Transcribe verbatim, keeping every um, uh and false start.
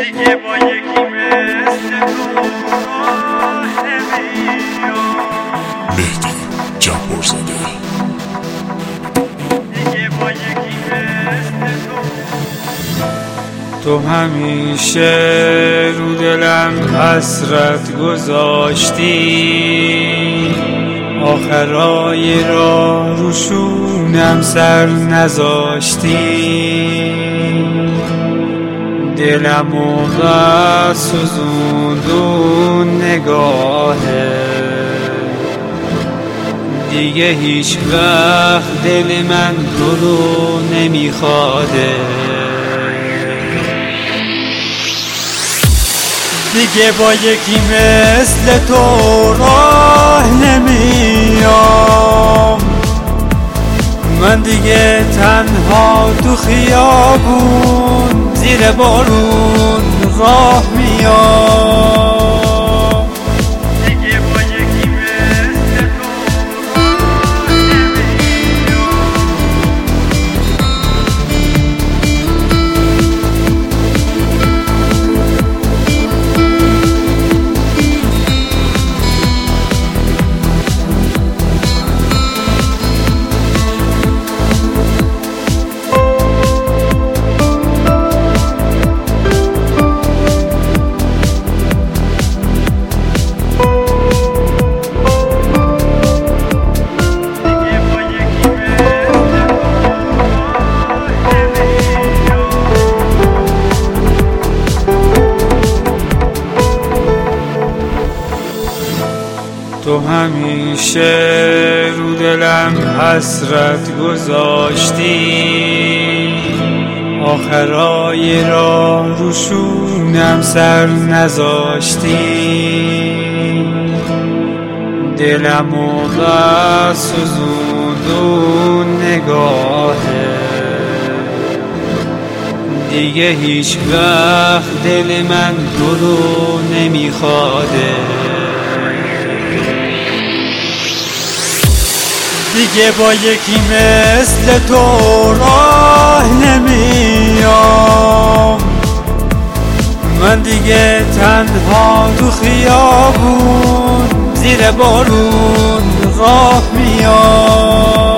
دیگه با یکی مثل تو راه نمیام. مهدی جبارزاده. دیگه با یکی مثل تو. تو همیشه رو دلم حسرت گذاشتی، آخرای راه روشونم سر نذاشتی. دلمو بس سوزوندون نگاهه، دیگه هیچ وقت دل من تو رو نمیخواده. دیگه با یکی مثل تو راه نمیام. من دیگه تنها تو خیابون زیر بارون راه میام. دیگه با یکی مثل تو راه نمیام. تو همیشه رو دلم حسرت گذاشتی، آخرای راه روشونم سر نذاشتی. دلمو بس سوزوندون نگاهه، دیگه هیچ وقت دل من تو رو نمیخواده. دیگه با یکی مثل تو راه نمیام. من دیگه تنها تو خیابون زیر بارون راه میام.